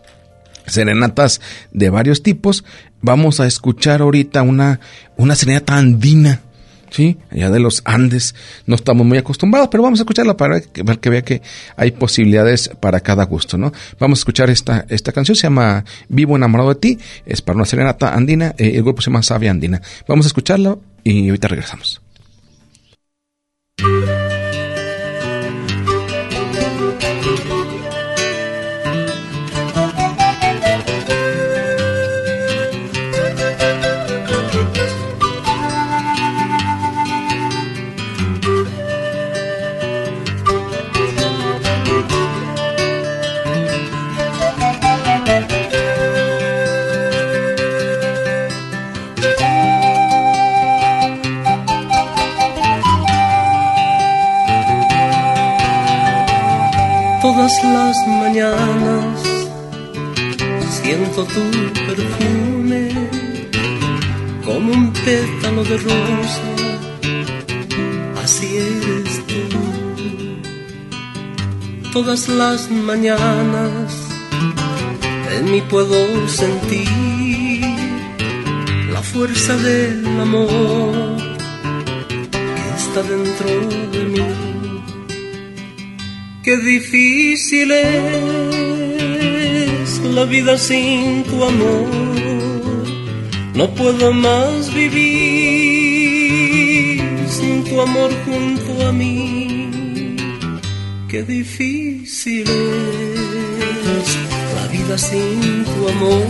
serenatas de varios tipos, vamos a escuchar ahorita una, una serenata andina, ¿sí? Allá de los Andes, no estamos muy acostumbrados, pero vamos a escucharla para que, para que vea que hay posibilidades para cada gusto, ¿no? Vamos a escuchar esta, esta canción, se llama Vivo enamorado de ti, es para una serenata andina, eh, el grupo se llama Savia Andina. Vamos a escucharla y ahorita regresamos. Todas las mañanas siento tu perfume, como un pétalo de rosa, así eres tú. Todas las mañanas en mí puedo sentir la fuerza del amor que está dentro de mí. Qué difícil es la vida sin tu amor. No puedo más vivir sin tu amor junto a mí. Qué difícil es la vida sin tu amor.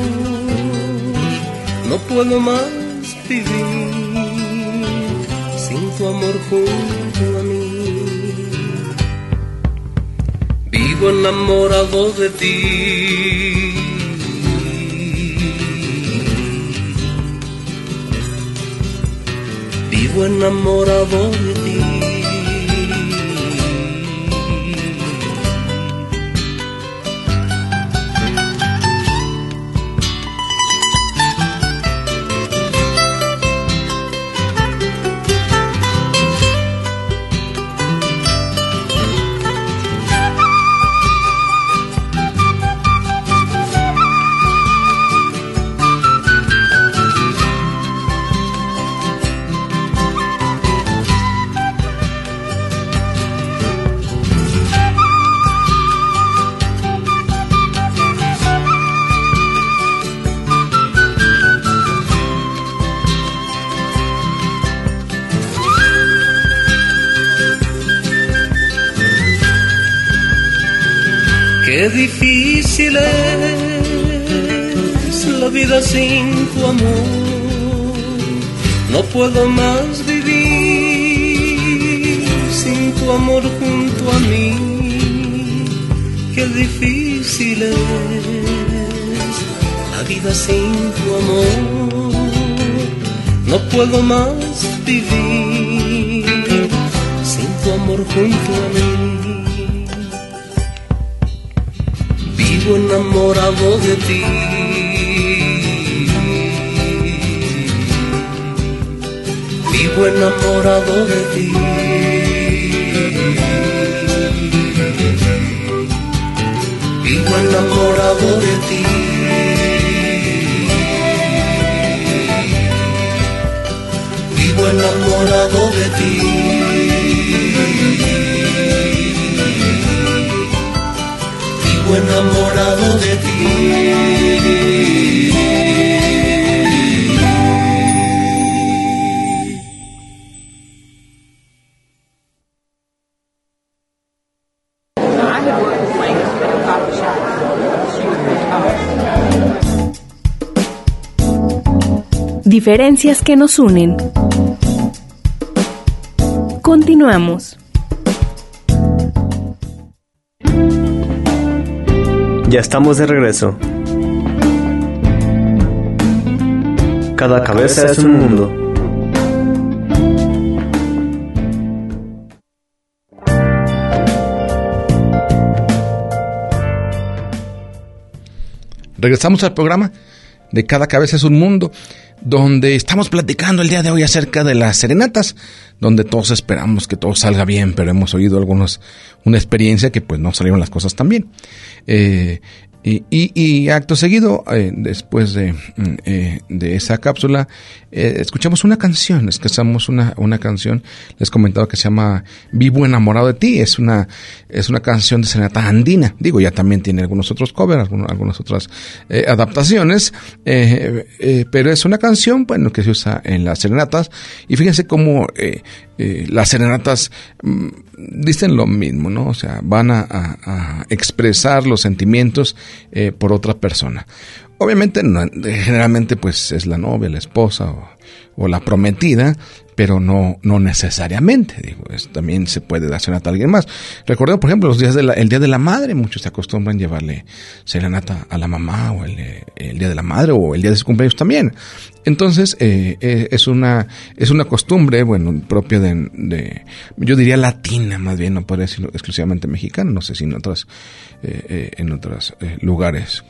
No puedo más vivir sin tu amor junto a mí. Vivo enamorado de ti. Vivo enamorado de ti. Qué difícil es la vida sin tu amor. No puedo más vivir sin tu amor junto a mí. Qué difícil es la vida sin tu amor. No puedo más vivir sin tu amor junto a mí. Vivo enamorado de ti. Vivo enamorado de ti. Vivo enamorado de ti. Vivo enamorado de ti. Vivo enamorado de ti. Diferencias que nos unen. Continuamos. Ya estamos de regreso. Cada cabeza es un mundo. Regresamos al programa de Cada Cabeza es un Mundo, donde estamos platicando el día de hoy acerca de las serenatas, donde todos esperamos que todo salga bien, pero hemos oído algunos, una experiencia que pues no salieron las cosas tan bien. Eh, y, y, y acto seguido, eh, después de, eh, de esa cápsula, eh, escuchamos una canción, escuchamos una, una canción, les comentaba que se llama Vivo enamorado de ti, es una, es una canción de serenata andina, digo, ya también tiene algunos otros covers, algunos, algunas otras eh, adaptaciones, eh, eh, pero es una canción, bueno, que se usa en las serenatas, y fíjense cómo eh, eh, las serenatas mm, dicen lo mismo, ¿no? O sea, van a, a, a expresar los sentimientos eh, por otra persona. Obviamente, no, generalmente, pues es la novia, la esposa o, o la prometida, pero no, no necesariamente, digo, es, también se puede dar serenata a alguien más. Recordemos, por ejemplo, los días de la, el Día de la Madre, muchos se acostumbran a llevarle serenata a la mamá, o el, el Día de la Madre, o el día de su cumpleaños también. Entonces, eh, eh, es una, es una costumbre, bueno, propia de, de, yo diría latina, más bien, no podría decirlo exclusivamente mexicana, no sé si en otras, eh, eh, en otros eh, lugares como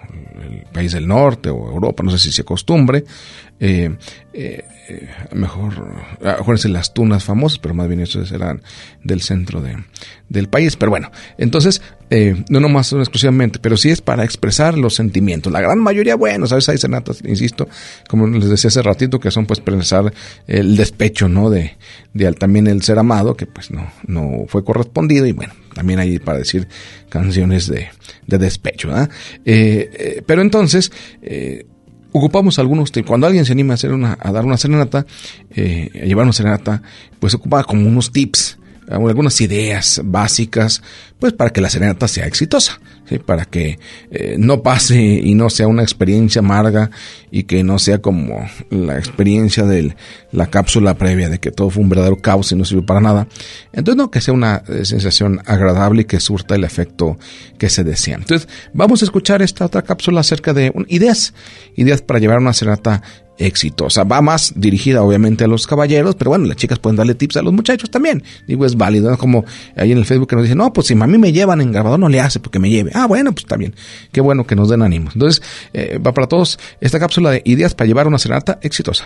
el país del norte o Europa, no sé si se acostumbre. Eh, eh, eh, mejor, acuérdense las tunas famosas, pero más bien estos eran del centro de, del país. Pero bueno, entonces, eh, no nomás exclusivamente, pero sí es para expresar los sentimientos. La gran mayoría, bueno, sabes, hay serenatas, insisto, como les decía hace ratito, que son pues expresar el despecho, ¿no? De, de también el ser amado, que pues no, no fue correspondido, y bueno, también hay para decir canciones de, de despecho, ¿verdad? Eh, eh, pero entonces, eh, ocupamos algunos, cuando alguien se anima a hacer una, a dar una serenata, eh, a llevar una serenata, pues ocupa como unos tips, algunas ideas básicas, pues para que la serenata sea exitosa, ¿sí? Para que eh, no pase y no sea una experiencia amarga y que no sea como la experiencia de la cápsula previa de que todo fue un verdadero caos y no sirvió para nada. Entonces, no, que sea una eh, sensación agradable y que surta el efecto que se desea. Entonces, vamos a escuchar esta otra cápsula acerca de un, ideas, ideas para llevar una serenata exitosa. Va más dirigida obviamente a los caballeros, pero bueno, las chicas pueden darle tips a los muchachos también. Digo, es válido, ¿no? Como ahí en el Facebook que nos dicen, no, pues si a mí me llevan en grabador no le hace porque me lleve. Ah, bueno, pues también. Qué bueno que nos den ánimos. Entonces, eh, va para todos esta cápsula de ideas para llevar una serenata exitosa.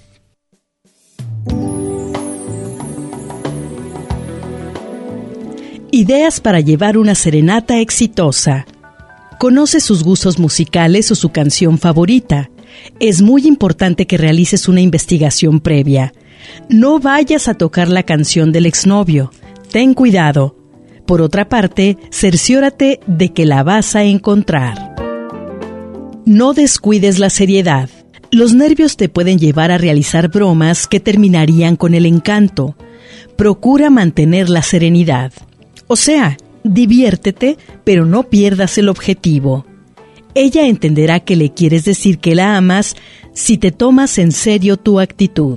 Ideas para llevar una serenata exitosa. Conoce sus gustos musicales o su canción favorita. Es muy importante que realices una investigación previa. No vayas a tocar la canción del exnovio. Ten cuidado. Por otra parte, cerciórate de que la vas a encontrar. No descuides la seriedad. Los nervios te pueden llevar a realizar bromas que terminarían con el encanto. Procura mantener la serenidad. O sea, diviértete, pero no pierdas el objetivo. Ella entenderá que le quieres decir que la amas si te tomas en serio tu actitud.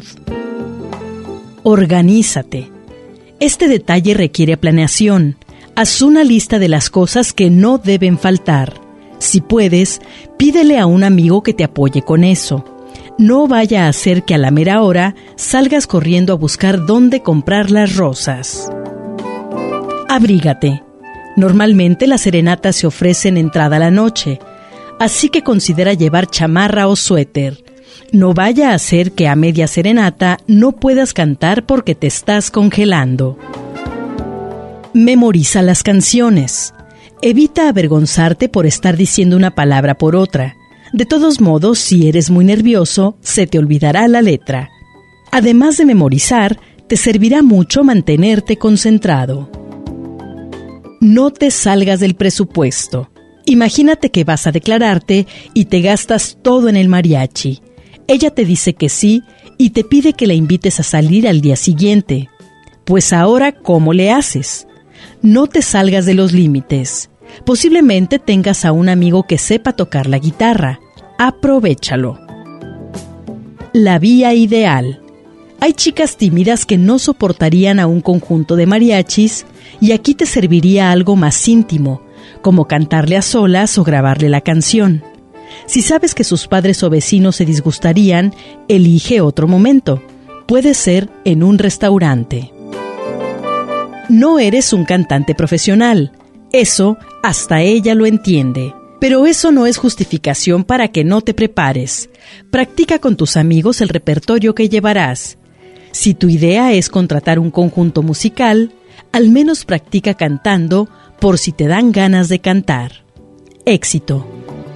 Organízate. Este detalle requiere planeación. Haz una lista de las cosas que no deben faltar. Si puedes, pídele a un amigo que te apoye con eso. No vaya a hacer que a la mera hora salgas corriendo a buscar dónde comprar las rosas. Abrígate. Normalmente las serenatas se ofrecen entrada a la noche, así que considera llevar chamarra o suéter. No vaya a ser que a media serenata no puedas cantar porque te estás congelando. Memoriza las canciones. Evita avergonzarte por estar diciendo una palabra por otra. De todos modos, si eres muy nervioso, se te olvidará la letra. Además de memorizar, te servirá mucho mantenerte concentrado. No te salgas del presupuesto. Imagínate que vas a declararte y te gastas todo en el mariachi. Ella te dice que sí y te pide que la invites a salir al día siguiente. Pues ahora, ¿cómo le haces? No te salgas de los límites. Posiblemente tengas a un amigo que sepa tocar la guitarra. Aprovéchalo. La vía ideal. Hay chicas tímidas que no soportarían a un conjunto de mariachis y aquí te serviría algo más íntimo, como cantarle a solas o grabarle la canción. Si sabes que sus padres o vecinos se disgustarían, elige otro momento. Puede ser en un restaurante. No eres un cantante profesional. Eso hasta ella lo entiende. Pero eso no es justificación para que no te prepares. Practica con tus amigos el repertorio que llevarás. Si tu idea es contratar un conjunto musical, al menos practica cantando por si te dan ganas de cantar. Éxito.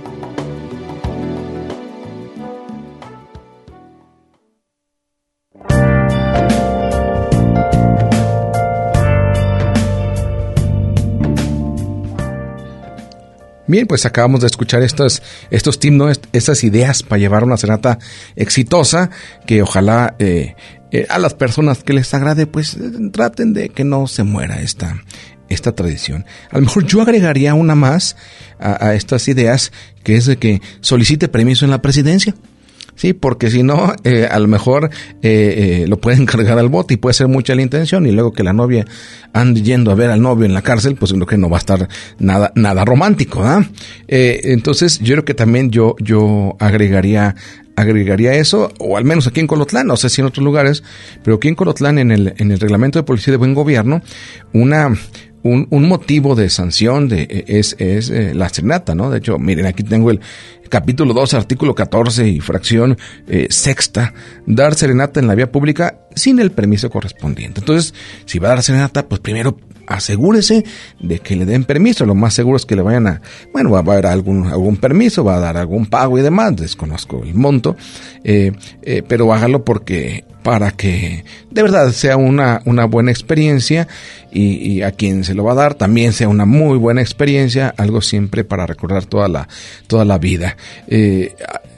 Bien, pues acabamos de escuchar estos, estos tips, ¿no? Estas ideas para llevar una serenata exitosa, que ojalá eh, eh, a las personas que les agrade, pues eh, traten de que no se muera esta, esta tradición. A lo mejor yo agregaría una más a, a estas ideas, que es de que solicite permiso en la presidencia. Sí, porque si no, eh, a lo mejor eh, eh, lo pueden cargar al bote y puede ser mucha la intención, y luego que la novia ande yendo a ver al novio en la cárcel, pues creo que no va a estar nada nada romántico, ¿ah? Eh, entonces yo creo que también yo yo agregaría agregaría eso, o al menos aquí en Colotlán, no sé si en otros lugares, pero aquí en Colotlán, en el en el reglamento de policía de buen gobierno, una un, un motivo de sanción de es, es eh, la serenata, ¿no? De hecho, miren, aquí tengo el capítulo dos, artículo catorce y fracción eh, sexta, dar serenata en la vía pública sin el permiso correspondiente. Entonces, si va a dar serenata, pues primero asegúrese de que le den permiso. Lo más seguro es que le vayan a, bueno, va a haber algún, algún permiso, va a dar algún pago y demás, desconozco el monto, eh, eh, pero hágalo porque, para que de verdad sea una, una buena experiencia y, y a quien se lo va a dar también sea una muy buena experiencia, algo siempre para recordar toda la, toda la vida. Eh,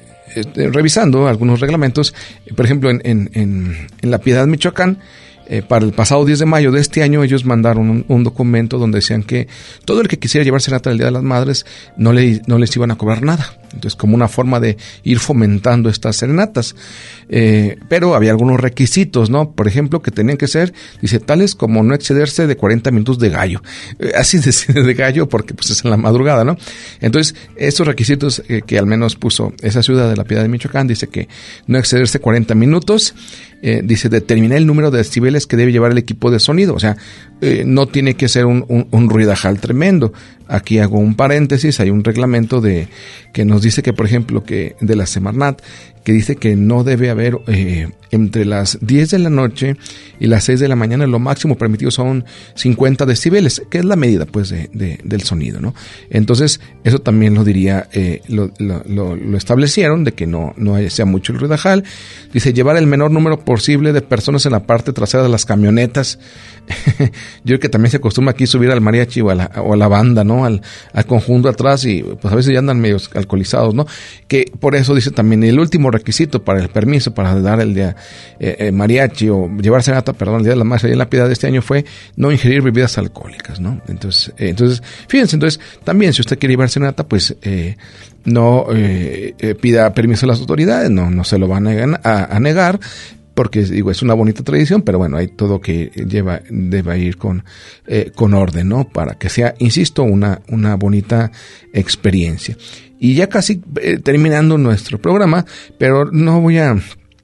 revisando algunos reglamentos, por ejemplo, en, en, en, en La Piedad, Michoacán, Eh, para el pasado diez de mayo de este año, ellos mandaron un, un documento donde decían que todo el que quisiera llevar serenata el Día de las Madres no, le, no les iban a cobrar nada. Entonces, como una forma de ir fomentando estas serenatas. Eh, pero había algunos requisitos, ¿no? Por ejemplo, que tenían que ser, dice, tales como no excederse de cuarenta minutos de gallo. Eh, así de, de gallo porque pues es en la madrugada, ¿no? Entonces, estos requisitos eh, que al menos puso esa ciudad de La Piedad de Michoacán, dice que no excederse cuarenta minutos, eh, dice, determinar el número de decibeles que debe llevar el equipo de sonido. O sea, eh, no tiene que ser un, un, un ruidajal tremendo. Aquí hago un paréntesis, hay un reglamento de que nos dice que, por ejemplo, que de la Semarnat, que dice que no debe haber eh, entre las diez de la noche y las seis de la mañana, lo máximo permitido son cincuenta decibeles, que es la medida pues de, de, del sonido, ¿no? Entonces, eso también lo diría, eh, lo, lo, lo, lo establecieron, de que no, no sea mucho el ruidajal. Dice, llevar el menor número posible de personas en la parte trasera de las camionetas. Yo creo que también se acostumbra aquí subir al mariachi o a la, o a la banda, ¿no? Al, al conjunto atrás, y pues a veces ya andan medio alcoholizados, ¿no? Que por eso dice también el último requisito para el permiso para dar el día eh, eh, mariachi o llevar serenata, perdón, el Día de la Madre en La Piedad de este año fue no ingerir bebidas alcohólicas, ¿no? Entonces, eh, entonces, fíjense, entonces, también si usted quiere llevar serenata, pues eh, no eh, eh, pida permiso a las autoridades, no, no se lo van a, a, a negar, porque digo, es una bonita tradición, pero bueno, hay todo que lleva, debe ir con, eh, con orden, ¿no? Para que sea, insisto, una, una bonita experiencia. Y ya casi eh, terminando nuestro programa, pero no voy a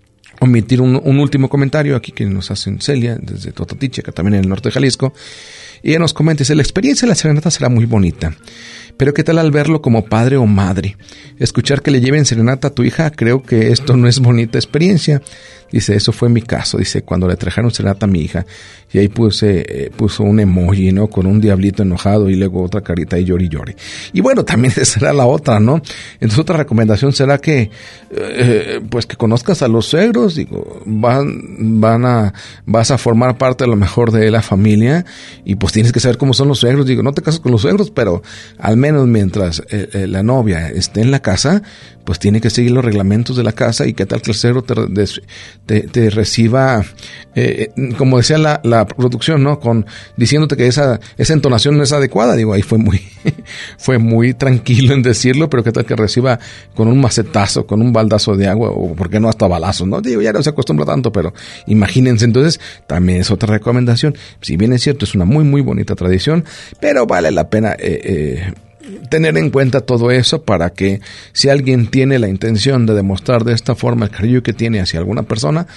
omitir un, un último comentario aquí que nos hacen Celia, desde Totatiche, que también en el norte de Jalisco. Y ella nos comenta, dice, la experiencia de la serenata será muy bonita, pero ¿qué tal al verlo como padre o madre? Escuchar que le lleven serenata a tu hija, creo que esto no es bonita experiencia. Dice, eso fue mi caso, dice, cuando le trajeron serenata a mi hija, y ahí puse, eh, puso un emoji, ¿no? Con un diablito enojado y luego otra carita y llore y llore. Y bueno, también esa será la otra, ¿no? Entonces otra recomendación será que, eh, pues que conozcas a los suegros, digo, van, van a, vas a formar parte a lo mejor de la familia, y pues tienes que saber cómo son los suegros. Digo, no te casas con los suegros, pero al menos mientras eh, eh, la novia esté en la casa, pues tiene que seguir los reglamentos de la casa, y qué tal que el suegro te, te, te reciba, eh, como decía la, la producción, ¿no? Con, diciéndote que esa, esa entonación no es adecuada. Digo, ahí fue muy, fue muy tranquilo en decirlo, pero qué tal que reciba con un macetazo, con un baldazo de agua, o por qué no hasta balazos, ¿no? Digo, ya no se acostumbra tanto, pero imagínense. Entonces, también es otra recomendación. Si bien es cierto, es una muy, muy bonita tradición, pero vale la pena, eh, eh, tener en cuenta todo eso, para que si alguien tiene la intención de demostrar de esta forma el cariño que tiene hacia alguna persona,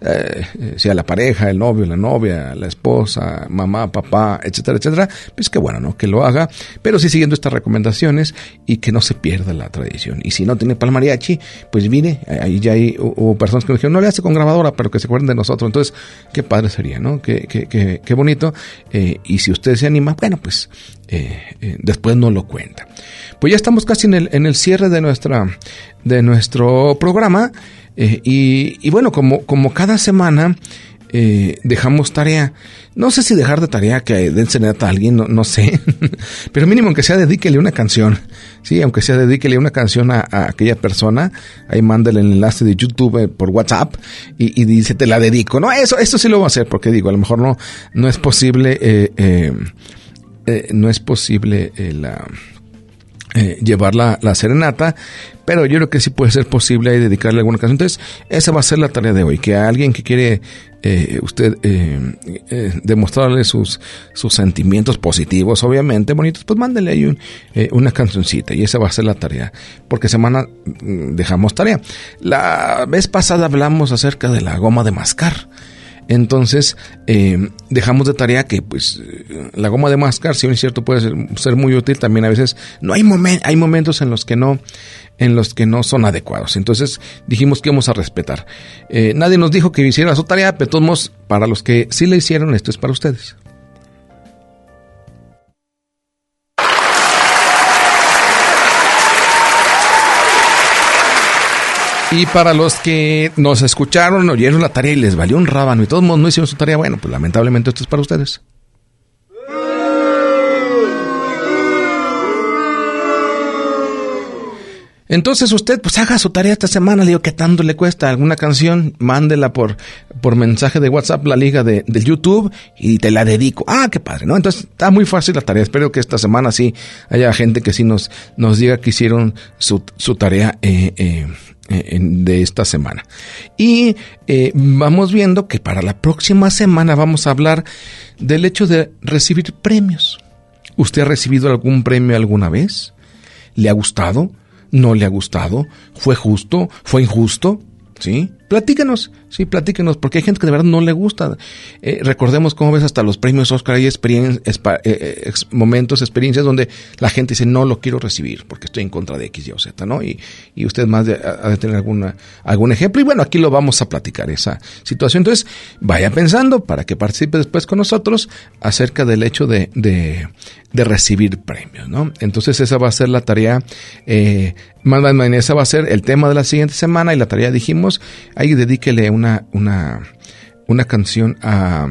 eh, sea la pareja, el novio, la novia, la esposa, mamá, papá, etcétera, etcétera, pues que bueno, ¿no? Que lo haga, pero sí siguiendo estas recomendaciones, y que no se pierda la tradición. Y si no tiene para el mariachi, pues mire, ahí ya hay, hubo personas que me dijeron, no le hace con grabadora, pero que se acuerden de nosotros. Entonces, qué padre sería, ¿no? Qué, qué, qué, qué bonito. Eh, y si usted se anima, bueno, pues eh, eh, después no lo cuenta. Pues ya estamos casi en el, en el cierre de nuestra, de nuestro programa, eh, y, y bueno, como, como cada semana, eh, dejamos tarea. No sé si dejar de tarea que den serenata a alguien, no, no sé, pero mínimo aunque sea dedíquele una canción, sí, aunque sea dedíquele una canción a, a aquella persona, ahí mándale el enlace de YouTube eh, por WhatsApp, y, y dice, te la dedico. No, eso, eso sí lo voy a hacer, porque digo, a lo mejor no, no es posible, eh, eh, eh, no es posible eh, la... Eh, llevar la, la serenata, pero yo creo que sí puede ser posible dedicarle alguna canción. Entonces, esa va a ser la tarea de hoy, que a alguien que quiere eh, usted eh, eh, demostrarle sus sus sentimientos positivos, obviamente bonitos, pues mándele ahí un, eh, una cancioncita, y esa va a ser la tarea, porque semana dejamos tarea. La vez pasada hablamos acerca de la goma de mascar. Entonces, eh, dejamos de tarea que, pues, la goma de mascar, si bien es cierto, puede ser, ser muy útil, también a veces no hay momen- hay momentos en los que no, en los que no son adecuados. Entonces, dijimos que íbamos a respetar. Eh, nadie nos dijo que hiciera su tarea, pero de todos modos, para los que sí la hicieron, esto es para ustedes. Y para los que nos escucharon, oyeron la tarea y les valió un rábano y todos modos no hicieron su tarea, bueno, pues lamentablemente esto es para ustedes. Entonces usted, pues haga su tarea esta semana, le digo, ¿qué tanto le cuesta? ¿Alguna canción? Mándela por, por mensaje de WhatsApp, la liga de, de YouTube, y te la dedico. Ah, qué padre, ¿no? Entonces está muy fácil la tarea. Espero que esta semana sí haya gente que sí nos, nos diga que hicieron su, su tarea, eh, eh, eh, de esta semana. Y eh, vamos viendo que para la próxima semana vamos a hablar del hecho de recibir premios. ¿Usted ha recibido algún premio alguna vez? ¿Le ha gustado? ¿No le ha gustado? ¿Fue justo? ¿Fue injusto? ¿Sí? Platícanos, sí, platícanos, porque hay gente que de verdad no le gusta. Eh, recordemos cómo ves hasta los premios Oscar, hay experien- espa- eh, ex- momentos, experiencias donde la gente dice, no lo quiero recibir porque estoy en contra de X, Y o Z, ¿no? Y, y usted más de, ha de tener alguna, algún ejemplo. Y bueno, aquí lo vamos a platicar, esa situación. Entonces, vaya pensando para que participe después con nosotros acerca del hecho de, de, de recibir premios, ¿no? Entonces, esa va a ser la tarea, eh, más bien, esa va a ser el tema de la siguiente semana, y la tarea dijimos, ahí dedíquele una, una, una canción a,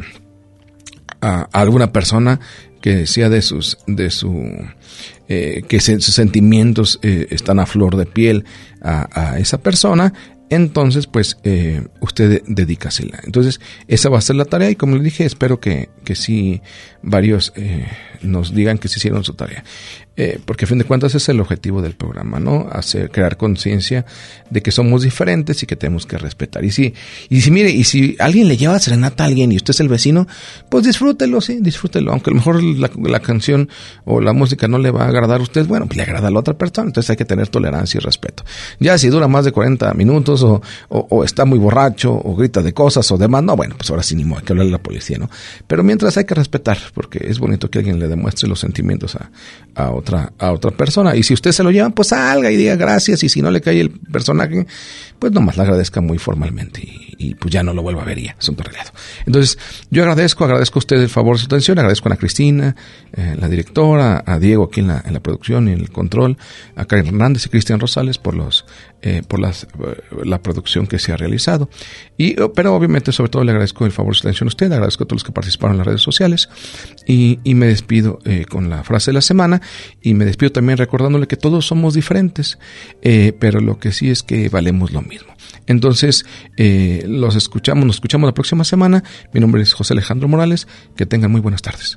a, a alguna persona que sea de sus, de su, eh, que se, sus sentimientos eh, están a flor de piel a, a esa persona. Entonces, pues, eh, usted dedícasela. Entonces, esa va a ser la tarea, y como le dije, espero que, que sí varios eh, nos digan que se hicieron su tarea. Eh, porque a fin de cuentas es el objetivo del programa, ¿no? Hacer, crear conciencia de que somos diferentes y que tenemos que respetar. Y si, y si mire, y si alguien le lleva serenata a alguien y usted es el vecino, pues disfrútelo, sí, disfrútelo. Aunque a lo mejor la, la canción o la música no le va a agradar a usted, bueno, pues le agrada a la otra persona. Entonces hay que tener tolerancia y respeto. Ya si dura más de cuarenta minutos o, o, o está muy borracho o grita de cosas o demás, no, bueno, pues ahora sí ni modo, hay que hablarle a la policía, ¿no? Pero mientras hay que respetar, porque es bonito que alguien le demuestre los sentimientos a, a otra a otra persona. Y si usted se lo lleva, pues salga y diga gracias, y si no le cae el personaje, pues nomás le agradezca muy formalmente y, y pues ya no lo vuelva a ver, y ya, asunto arreglado. Entonces, yo agradezco, agradezco a usted el favor de su atención, agradezco a Ana Cristina, eh, la directora, a Diego aquí en la, en la producción y en el control, a Karen Hernández y Cristian Rosales por los eh, por las, eh, la producción que se ha realizado. Y, pero obviamente, sobre todo, le agradezco el favor de su atención a usted, agradezco a todos los que participaron en las redes sociales, y, y me despido eh, con la frase de la semana. Y me despido también recordándole que todos somos diferentes, eh, pero lo que sí es que valemos lo mismo. Entonces, eh, los escuchamos, nos escuchamos la próxima semana. Mi nombre es José Alejandro Morales. Que tengan muy buenas tardes.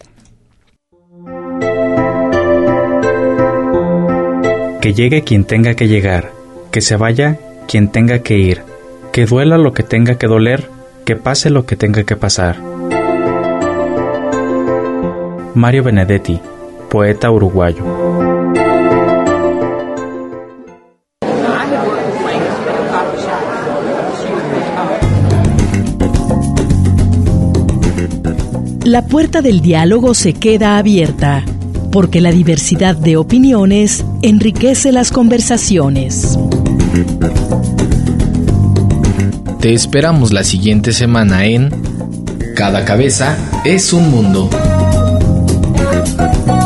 Que llegue quien tenga que llegar, que se vaya quien tenga que ir, que duela lo que tenga que doler, que pase lo que tenga que pasar. Mario Benedetti, poeta uruguayo. La puerta del diálogo se queda abierta, porque la diversidad de opiniones enriquece las conversaciones. Te esperamos la siguiente semana en Cada cabeza es un mundo.